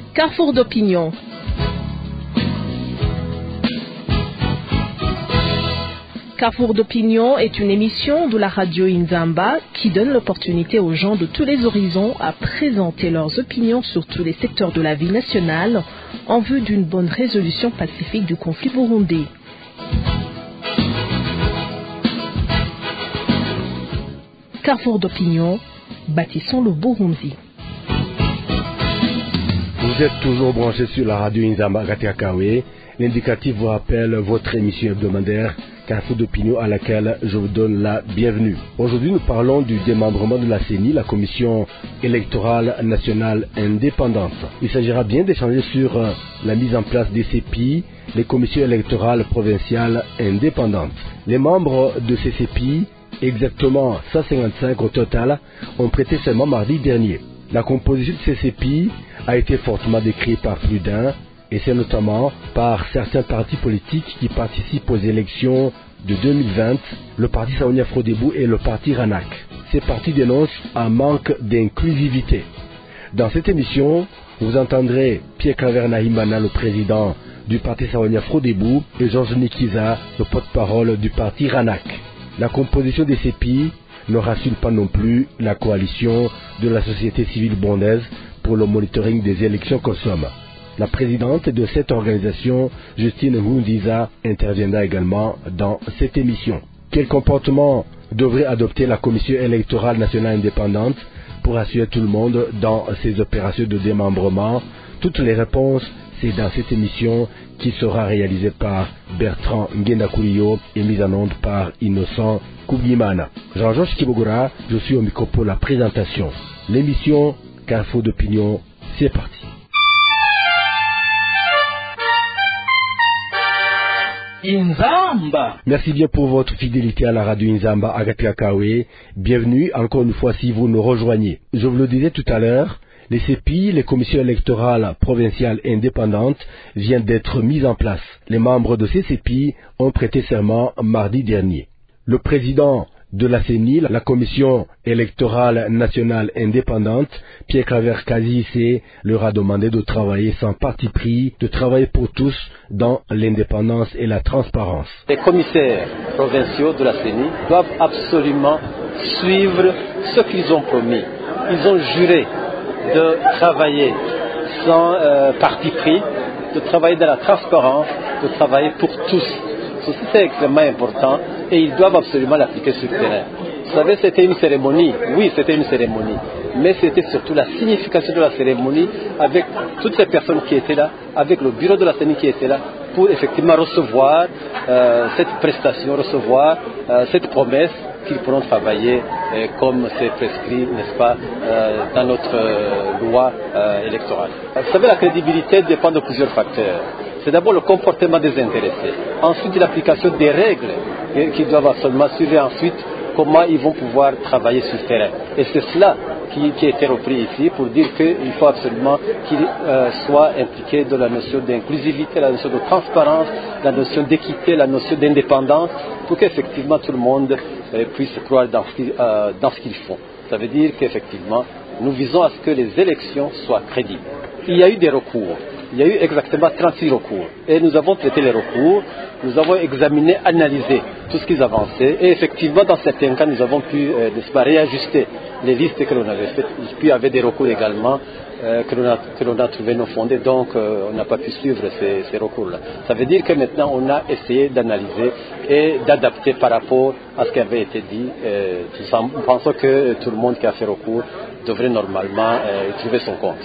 Carrefour d'opinion. Carrefour d'opinion est une émission de la radio Inzamba qui donne l'opportunité aux gens de tous les horizons à présenter leurs opinions sur tous les secteurs de la vie nationale en vue d'une bonne résolution pacifique du conflit burundais. Carrefour d'opinion, bâtissons le Burundi. Vous êtes toujours branchés sur la radio Inzamba Gatiakawe. L'indicatif vous rappelle votre émission hebdomadaire Carrefour d'opinion à laquelle je vous donne la bienvenue. Aujourd'hui, nous parlons du démembrement de la CENI, la Commission électorale nationale indépendante. Il s'agira bien d'échanger sur la mise en place des CEPI, les commissions électorales provinciales indépendantes. Les membres de ces CEPI, exactement 155 au total, ont prêté serment mardi dernier. La composition de ces CEPI a été fortement décrite par plus d'un, et c'est notamment par certains partis politiques qui participent aux élections de 2020, le parti Saonia Frodebou et le parti Ranak. Ces partis dénoncent un manque d'inclusivité. Dans cette émission, vous entendrez Pierre Claver Nahimana, le président du parti Saonia Frodebou, et Georges Nikiza, le porte-parole du parti Ranak. La composition des CEPI ne rassure pas non plus la coalition de la société civile burundaise pour le monitoring des élections COSOM. La présidente de cette organisation, Justine Nkurunziza, interviendra également dans cette émission. Quel comportement devrait adopter la Commission électorale nationale indépendante pour assurer tout le monde dans ces opérations de démembrement? Toutes les réponses, c'est dans cette émission qui sera réalisée par Bertrand Ngendakuriyo et mise en onde par Innocent Kougimana. Jean-Georges Kibogora, je suis au micro pour la présentation. L'émission Carrefour d'opinion, c'est parti. Inzamba. Merci bien pour votre fidélité à la radio Inzamba Agatiakawe. Bienvenue encore une fois si vous nous rejoignez. Je vous le disais tout à l'heure, les CEPI, les commissions électorales provinciales indépendantes, viennent d'être mises en place. Les membres de ces CEPI ont prêté serment mardi dernier. Le président de la CENI, la Commission électorale nationale indépendante, Pierre Claver Kazisse, leur a demandé de travailler sans parti pris, de travailler pour tous dans l'indépendance et la transparence. Les commissaires provinciaux de la CENI doivent absolument suivre ce qu'ils ont promis. Ils ont juré de travailler sans parti pris, de travailler dans la transparence, de travailler pour tous. Ceci c'est extrêmement important et ils doivent absolument l'appliquer sur le terrain. Vous savez, c'était une cérémonie, oui c'était une cérémonie, mais c'était surtout la signification de la cérémonie avec toutes ces personnes qui étaient là, avec le bureau de la CENI qui était là, pour effectivement recevoir cette prestation, recevoir cette promesse qu'ils pourront travailler comme c'est prescrit, n'est-ce pas, dans notre loi électorale. Vous savez, la crédibilité dépend de plusieurs facteurs. C'est d'abord le comportement des intéressés, ensuite l'application des règles qu'ils doivent absolument suivre, ensuite comment ils vont pouvoir travailler sur le terrain. Et c'est cela qui a été repris ici pour dire qu'il faut absolument qu'ils soient impliqués dans la notion d'inclusivité, la notion de transparence, la notion d'équité, la notion d'indépendance, pour qu'effectivement tout le monde puisse croire dans ce qu'ils font. Ça veut dire qu'effectivement, nous visons à ce que les élections soient crédibles. Il y a eu des recours. Il y a eu exactement 36 recours. Et nous avons traité les recours, nous avons examiné, analysé tout ce qu'ils avançaient. Et effectivement, dans certains cas, nous avons pu, n'est-ce pas, réajuster les listes que l'on avait faites. Puis il y avait des recours également que l'on a trouvé non fondés. Donc, on n'a pas pu suivre ces recours-là. Ça veut dire que maintenant, on a essayé d'analyser et d'adapter par rapport à ce qui avait été dit. Nous pensons que tout le monde qui a fait recours devrait normalement y trouver son compte.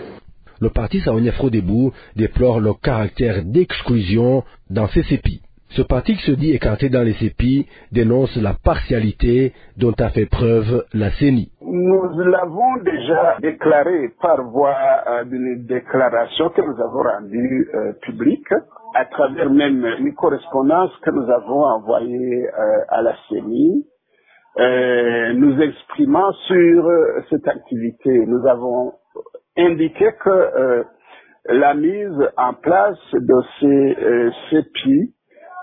Le parti Saonia Frodebou déplore le caractère d'exclusion dans ces CEPI. Ce parti qui se dit écarté dans les CEPI dénonce la partialité dont a fait preuve la CENI. Nous l'avons déjà déclaré par voie d'une déclaration que nous avons rendue publique, à travers même une correspondance que nous avons envoyée à la CENI, nous exprimant sur cette activité. Nous avons indiqué que la mise en place de ces CEPI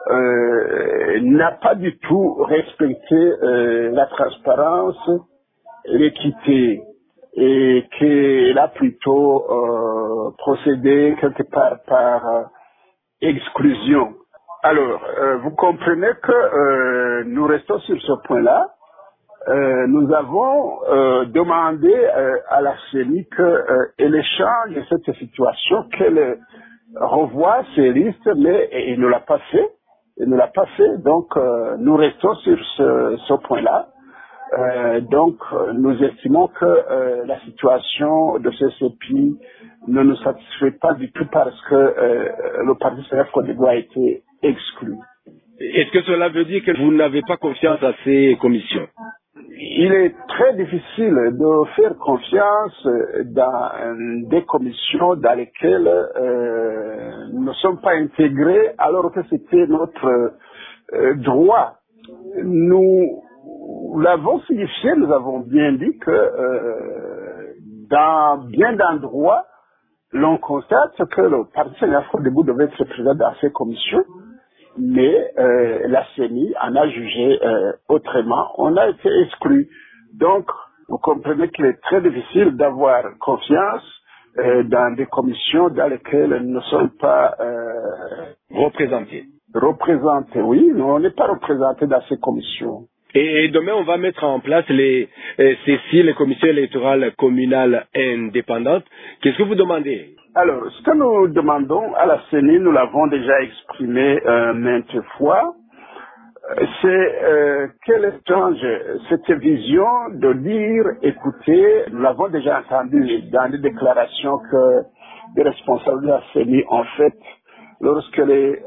n'a pas du tout respecté la transparence, l'équité et qu'elle a plutôt procédé quelque part par exclusion. Alors, vous comprenez que nous restons sur ce point-là. Nous avons demandé à la CENI qu'elle change cette situation, qu'elle revoie ses listes, mais elle ne l'a pas fait. Elle ne l'a pas fait, donc nous restons sur ce point-là. Donc, nous estimons que la situation de ce CEPI ne nous satisfait pas du tout parce que le Parti sénégalais Côte d'Ivoire a été exclu. Est-ce que cela veut dire que vous n'avez pas confiance à ces commissions? Il est très difficile de faire confiance dans des commissions dans lesquelles nous ne sommes pas intégrés alors que c'était notre droit. Nous l'avons signifié, nous avons bien dit que dans bien d'endroits, l'on constate que le Parti sénégalais Côte d'Ivoire devait être présent dans ces commissions. Mais la CENI en a jugé autrement. On a été exclu. Donc, vous comprenez qu'il est très difficile d'avoir confiance dans des commissions dans lesquelles nous ne sommes pas représentés. Représentés, oui, mais on n'est pas représentés dans ces commissions. Et demain, on va mettre en place les commissions électorales communales indépendantes. Qu'est-ce que vous demandez? Alors, ce que nous demandons à la CENI, nous l'avons déjà exprimé maintes fois, c'est qu'elle change cette vision de dire, écoutez, nous l'avons déjà entendu dans les déclarations que les responsables de la CENI ont faites lorsqu'elle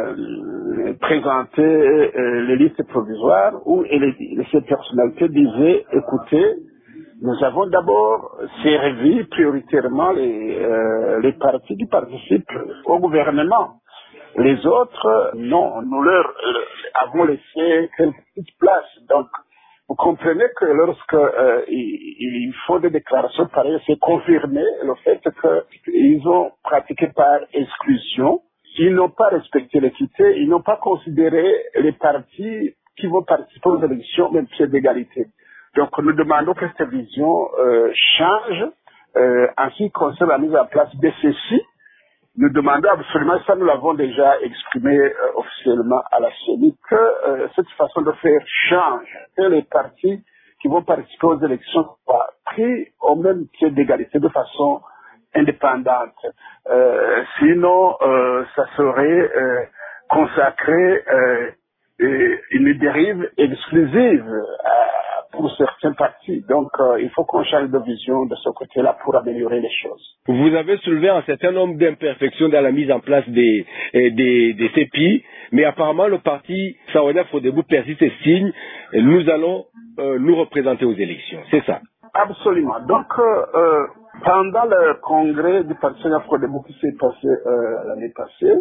présentait les listes provisoires où ces personnalités disaient, écoutez, nous avons d'abord servi prioritairement les partis qui participent au gouvernement. Les autres, non, nous leur avons laissé quelques petites places. Donc, vous comprenez que lorsque ils font des déclarations pareilles, c'est confirmer le fait qu'ils ont pratiqué par exclusion. Ils n'ont pas respecté l'équité, ils n'ont pas considéré les partis qui vont participer aux élections même pied d'égalité. Donc, nous demandons que cette vision change. En ce qui concerne la mise en place des CECI, nous demandons absolument, ça nous l'avons déjà exprimé officiellement à la CENI, que cette façon de faire change, que les partis qui vont participer aux élections soient pris au même pied d'égalité de façon indépendante. Sinon, ça serait consacrer une dérive exclusive pour certains partis. Donc, il faut qu'on change de vision de ce côté-là pour améliorer les choses. Vous avez soulevé un certain nombre d'imperfections dans la mise en place des CEPI, mais apparemment le parti Sahwanya Frodebou persiste et signe, nous allons nous représenter aux élections. C'est ça? Absolument. Donc, pendant le congrès du parti Sahwanya Frodebou qui s'est passé l'année passée,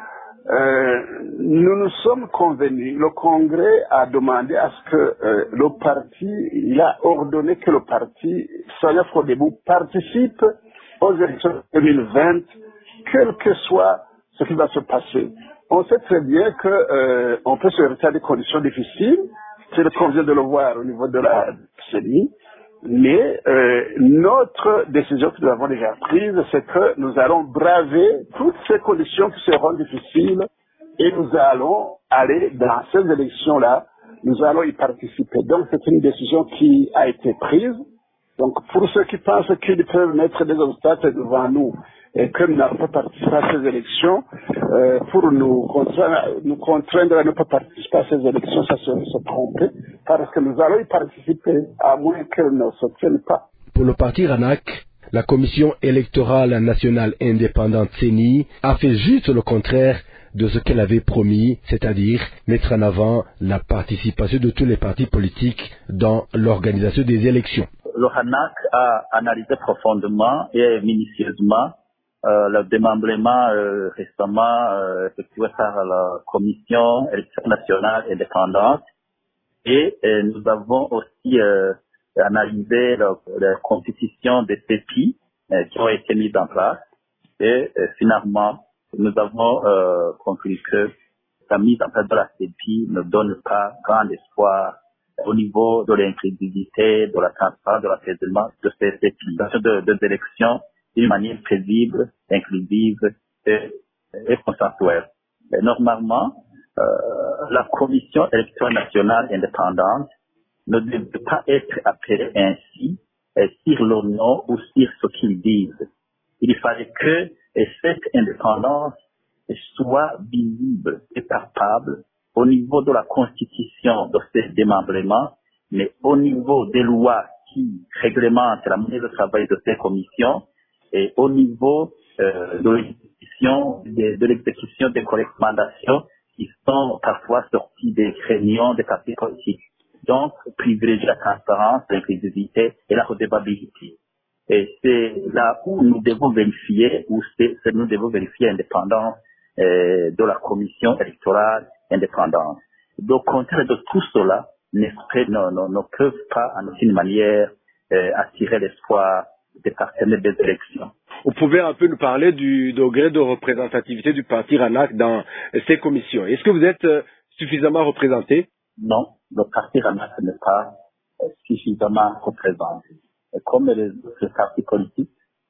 nous nous sommes convenus, le Congrès a demandé à ce que le parti, il a ordonné que le parti Sahwanya Frodebou participe aux élections 2020, quel que soit ce qui va se passer. On sait très bien que on peut se retrouver à des conditions difficiles, c'est qu'on vient de le voir au niveau de la CENI, mais notre décision que nous avons déjà prise, c'est que nous allons braver toutes ces conditions qui seront difficiles et nous allons aller dans ces élections-là, nous allons y participer. Donc c'est une décision qui a été prise. Donc pour ceux qui pensent qu'ils peuvent mettre des obstacles devant nous et que nous n'allons pas participer à ces élections, pour nous contraindre à ne pas participer à ces élections, ça serait se tromper, parce que nous allons y participer, à moins qu'elles ne s'obtiennent pas. Pour le parti RANAC, la Commission électorale nationale indépendante CENI a fait juste le contraire de ce qu'elle avait promis, c'est-à-dire mettre en avant la participation de tous les partis politiques dans l'organisation des élections. Le RANAC a analysé profondément et minutieusement le démembrement récemment effectué par la Commission électorale nationale indépendante et nous avons aussi analysé la constitution des CEPI qui ont été mises en place et finalement nous avons conclu que la mise en place de la CEPI ne donne pas grand espoir au niveau de l'inclusivité, de la transparence, de l'apaisement de ces élections d'une manière paisible, inclusive et consensuelle. Et normalement, la Commission électorale nationale indépendante ne devait pas être appelée ainsi sur le nom ou sur ce qu'ils disent. Il fallait que cette indépendance soit visible et palpable au niveau de la constitution de ces démembrements, mais au niveau des lois qui réglementent la manière de travail de ces commissions et au niveau de l'exécution des recommandations qui sont parfois sorties des réunions des partis politiques. Donc, privilégier la transparence, l'inclusivité et la redevabilité. Et c'est là où nous devons vérifier, nous devons vérifier l'indépendance de la commission électorale indépendante. Donc, au contraire de tout cela, ne peuvent pas, en aucune manière, attirer l'espoir des partenaires des élections. Vous pouvez un peu nous parler du degré de représentativité du parti RANAC dans ces commissions. Est-ce que vous êtes suffisamment représenté? Non, le parti RANAC n'est pas suffisamment représenté. Et comme les autres partis politiques,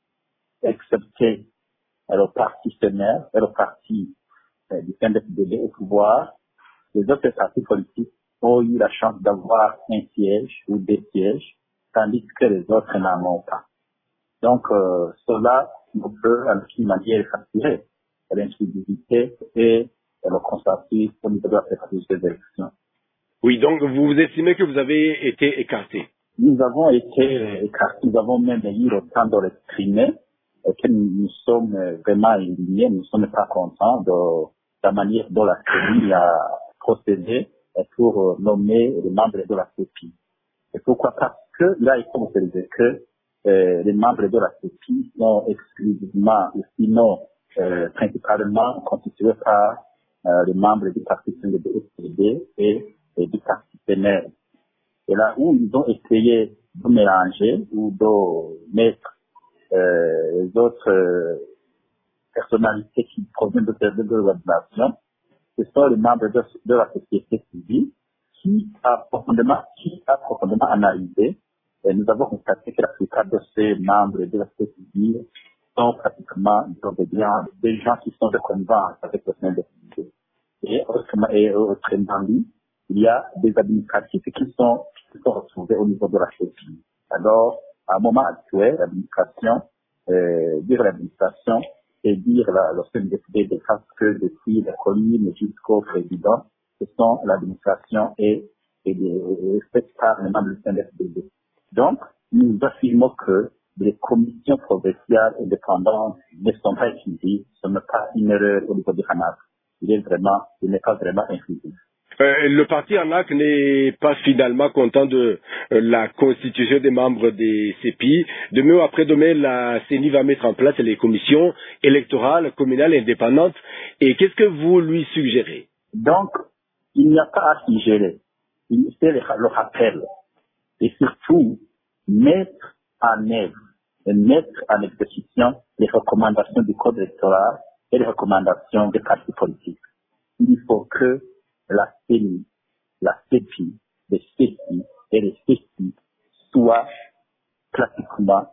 excepté le parti sénaire et le parti du CNDP-FDD au pouvoir, les autres partis politiques ont eu la chance d'avoir un siège ou des sièges, tandis que les autres n'en ont pas. Donc, cela ne peut en aucune manière assurer l'inclusivité et le consensus au niveau de la préparation des élections. Oui, donc vous estimez que vous avez été écarté? Nous avons été écartés, nous avons même eu le temps de l'exprimer, et que nous sommes vraiment indignés, nous ne sommes pas contents de la manière dont la CENI a procédé pour nommer les membres de la CEPI. Et pourquoi? Parce que là, il faut observer que les membres de la CEPI sont exclusivement, ou sinon principalement constitués par les membres du parti CNDP-FDD et du parti PNL. Et là où ils ont essayé de mélanger ou de mettre les autres personnalités qui proviennent de l'organisation, ce sont les membres de la société civile qui a profondément analysé. Et nous avons constaté que la plupart de ces membres de la société civile sont pratiquement des gens qui sont de connivence avec le CNDP. Et autrement dit, il y a des administratifs qui sont retrouvés au niveau de la CEPI. Alors, à un moment actuel, l'administration et dire le CNDP des cas que depuis la colline jusqu'au président, ce sont l'administration et faite par les membres du CNDP. Donc, nous affirmons que les commissions provinciales indépendantes ne sont pas inclusives. Ce n'est pas une erreur au niveau du RANAC. Il n'est pas vraiment inclusif. Le parti RANAC n'est pas finalement content de la constitution des membres des CEPI. Demain ou après-demain, la CENI va mettre en place les commissions électorales, communales et indépendantes. Et qu'est-ce que vous lui suggérez? Donc, il n'y a pas à suggérer. C'est le rappel. Et surtout, mettre en œuvre et mettre en exécution les recommandations du code électoral et les recommandations des partis politiques. Il faut que la CENI, la CEPI, les CEPI et les CEPI soient pratiquement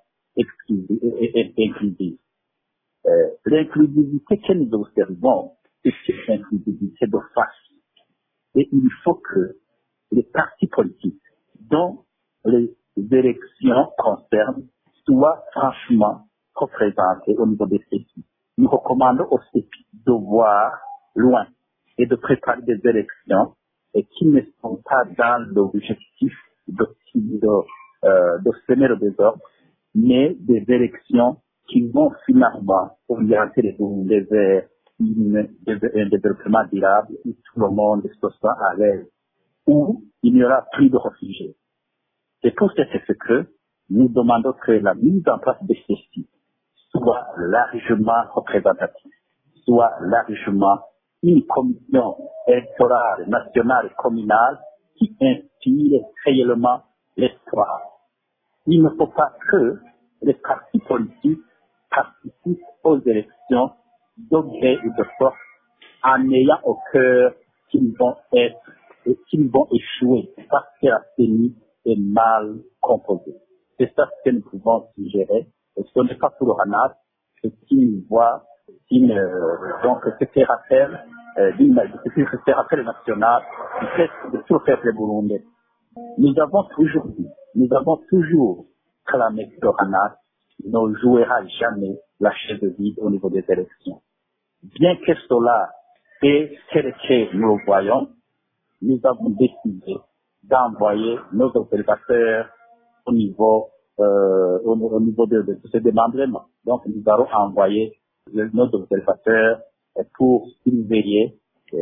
inclusives. L'inclusivité que nous observons, c'est une inclusivité de face. Et il faut que les partis politiques dont les élections concernent soient franchement représentés au niveau des CEPI. Nous recommandons aux CEPI de voir loin et de préparer des élections et qui ne sont pas dans l'objectif de semer le désordre, mais des élections qui vont finalement orienter un développement durable où tout le monde se sent à l'aise, où il n'y aura plus de réfugiés. C'est pour ce que nous demandons que la mise en place de ceci soit largement représentative, soit largement une commission électorale nationale et communale qui inspire réellement l'espoir. Il ne faut pas que les partis politiques participent aux élections de gré ou de force en ayant au cœur qu'ils vont être et qu'ils vont échouer parce que la CENI est mal composée. C'est ça que nous pouvons suggérer. Et ce n'est pas pour le RANAC, c'est une voie, donc ce rappel national de tout le peuple burundais. Nous avons toujours clamé que le RANAC ne jouera jamais la chaise vide au niveau des élections. Bien que cela est tel que nous le voyons, nous avons décidé d'envoyer nos observateurs au niveau de ce démembrement. Donc, nous allons envoyer nos observateurs pour surveiller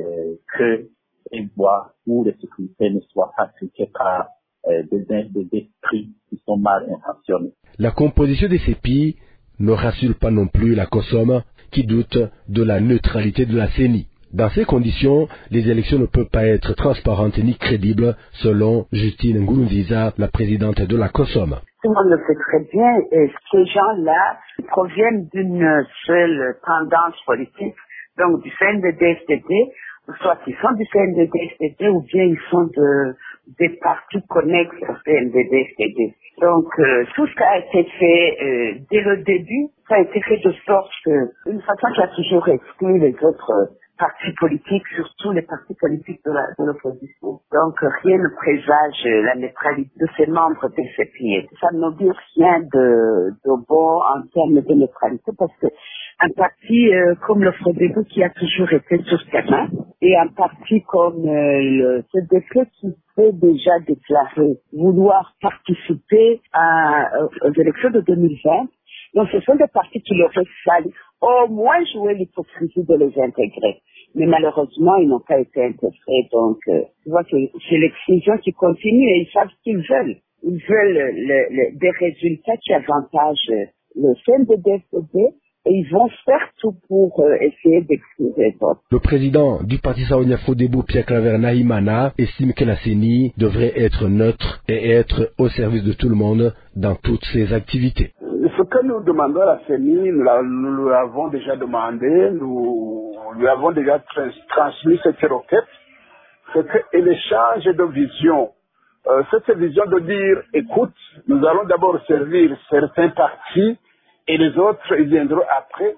que les voies ou les sécurités ne soient pas traitées par des esprits qui sont mal intentionnés. La composition des CEPI ne rassure pas non plus la COSOM qui doute de la neutralité de la CENI. Dans ces conditions, les élections ne peuvent pas être transparentes ni crédibles, selon Justine Ngurunziza, la présidente de la COSOM. Tout le monde le sait très bien, et ces gens-là proviennent d'une seule tendance politique, donc du CNDD-FDD, soit ils sont du CNDD-FDD ou bien ils sont des partis connexes au CNDD-FDD. Donc tout ce qui a été fait dès le début, ça a été fait de sorte que une façon qui a toujours exclu les autres partis politiques, surtout les partis politiques de l'opposition. Donc rien ne présage la neutralité de ces membres des CEPI. Ça ne dit rien de bon en termes de neutralité parce que un parti comme le Frodebo qui a toujours été sur terrain et un parti comme le CDP qui s'est déjà déclaré vouloir participer aux élections de 2020. Donc ce sont des partis qui leur fallu au moins jouer l'hypocrisie de les intégrer. Mais malheureusement, ils n'ont pas été intégrés. Donc, tu vois que c'est l'exclusion qui continue et ils savent ce qu'ils veulent. Ils veulent des résultats qui avantagent le CNDD-FDD et ils vont faire tout pour essayer d'exclure les autres. Le président du parti Saonia Frodebo, Pierre Claver Nahimana, estime que la CENI devrait être neutre et être au service de tout le monde dans toutes ses activités. Ce que nous demandons à la CENI, nous l'avons déjà demandé, nous lui avons déjà transmis cette requête, c'est qu'elle change de vision. Cette vision de dire, écoute, nous allons d'abord servir certains partis et les autres, ils viendront après.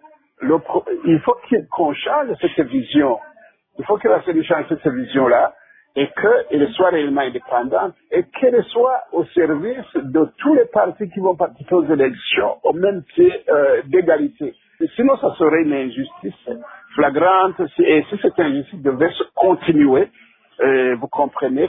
Il faut qu'on change cette vision. Il faut que la CENI change cette vision-là et qu'elle soit réellement indépendante et qu'elle soit au service de tous les partis qui vont participer aux élections au même pied d'égalité. Sinon, ça serait une injustice flagrante et si cette injustice devait se continuer, vous comprenez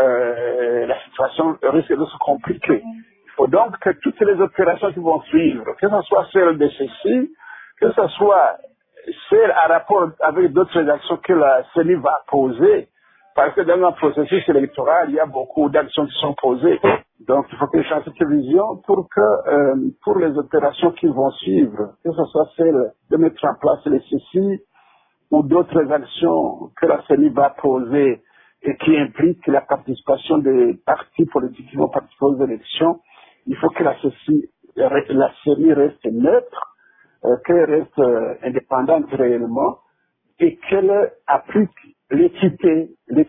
que la situation risque de se compliquer. Il faut donc que toutes les opérations qui vont suivre, que ce soit celles de ceci, que ce soit celles en rapport avec d'autres actions que la CENI va poser, parce que dans un processus électoral, il y a beaucoup d'actions qui sont posées. Donc, il faut qu'il change cette vision pour que, pour les opérations qui vont suivre, que ce soit celle de mettre en place les CECI ou d'autres actions que la CENI va poser et qui impliquent la participation des partis politiques qui vont participer aux élections, il faut que la CENI reste neutre, qu'elle reste indépendante réellement et qu'elle applique l'équité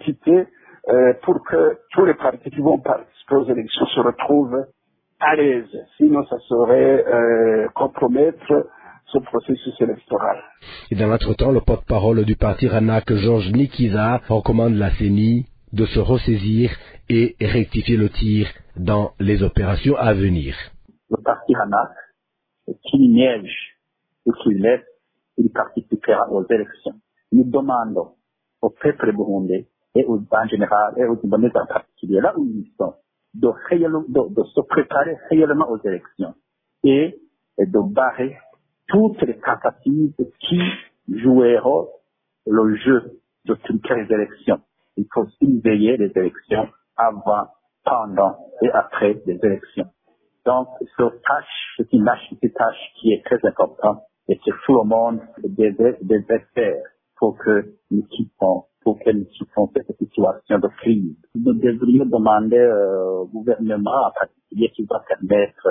pour que tous les partis qui vont participer aux élections se retrouvent à l'aise. Sinon, ça serait compromettre ce processus électoral. Et dans l'entretemps, le porte-parole du parti RANAC, Georges Nikiza, recommande la CENI de se ressaisir et rectifier le tir dans les opérations à venir. Le parti RANAC, qu'il neige ou qu'il laisse, il participera aux élections. Nous demandons au peuple burundais et en général et aux Burundais en particulier, là où ils sont, de se préparer réellement aux élections et de barrer toutes les tentatives qui joueront le jeu de truquer les élections. Il faut surveiller les élections avant, pendant et après les élections. Donc, c'est une tâche qui est très importante et que tout le monde devait faire pour que nous quittions cette situation de crise. Nous devrions demander au gouvernement en particulier qui va permettre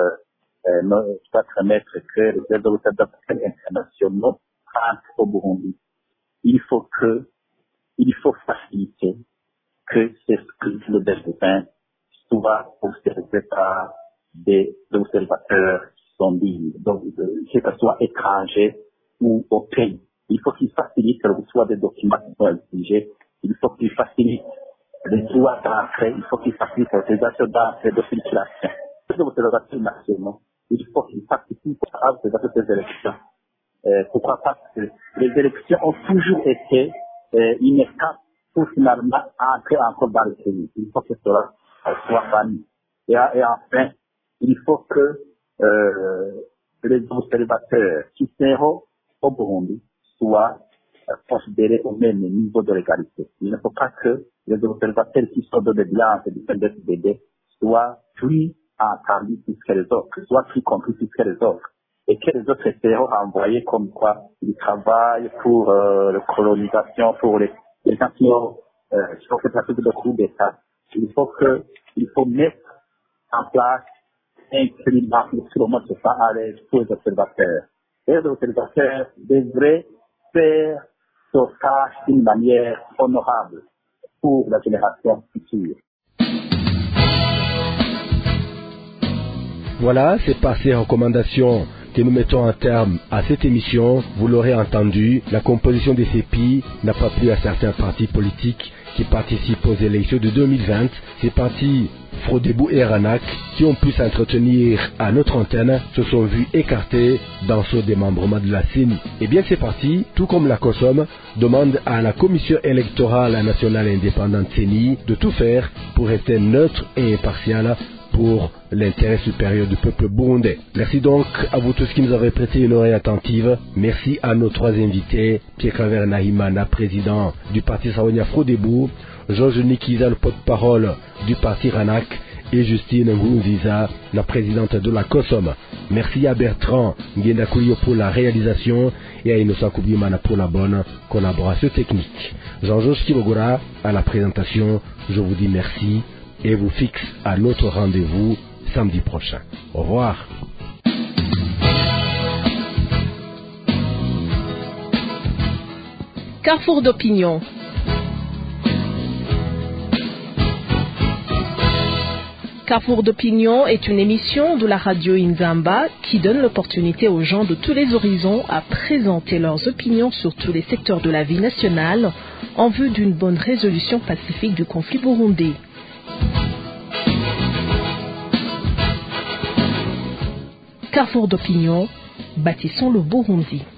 que les observateurs internationaux rentrent au Burundi. Il faut faciliter que c'est ce que le destin soit observé par des observateurs qui sont dignes, donc que ce soit étrangers ou au pays. Il faut qu'ils facilitent le choix des documents qui sont exigés, il faut qu'ils facilitent les droits d'entrée, il faut qu'ils facilitent l'autorisation d'entrée, de filtration. Les observateurs nationaux, il faut qu'ils participent à l'organisation des élections. Pourquoi? Parce que les élections ont toujours été une étape pour finalement entrer encore dans le pays. Il faut que cela soit banni. Et enfin, il faut que les observateurs qui seront au Burundi soient considérés au même niveau de l'égalité. Il ne faut pas que les observateurs qui sont de l'Alliance et du CNDD soient plus entendus plus que les autres, soient plus compris plus que les autres. Et que les autres seront renvoyés comme quoi ils travaillent pour la colonisation, pour les gens qui ont fait partie de coup d'État. Il faut mettre en place un climat où tout le monde se sent à l'aise pour les observateurs. Et les observateurs devraient faire ce tâche d'une manière honorable pour la génération future. Voilà, c'est par ces recommandations que nous mettons un terme à cette émission. Vous l'aurez entendu, la composition des CEPI n'a pas plu à certains partis politiques qui participent aux élections de 2020. Ces partis Frodebo et Ranak, qui ont pu s'entretenir à notre antenne, se sont vus écartés dans ce démembrement de la CENI. Et bien ces partis, tout comme la COSOM, demandent à la Commission électorale nationale indépendante CENI de tout faire pour rester neutre et impartial pour l'intérêt supérieur du peuple burundais. Merci donc à vous tous qui nous avez prêté une oreille attentive. Merci à nos trois invités, Pierre-Claver Nahimana, président du parti Sawonia Frodebo, Georges Nikiza, le porte-parole du parti Ranak, et Justine Ngunziza, la présidente de la COSOM. Merci à Bertrand Ngendakuyo pour la réalisation et à Innocent Koubimana pour la bonne collaboration technique. Jean-Georges Kibogora à la présentation. Je vous dis merci et vous fixe à notre rendez-vous samedi prochain. Au revoir. Carrefour d'opinion. Carrefour d'opinion est une émission de la radio Inzamba qui donne l'opportunité aux gens de tous les horizons à présenter leurs opinions sur tous les secteurs de la vie nationale en vue d'une bonne résolution pacifique du conflit burundais. Carrefour d'opinion, bâtissons le Burundi.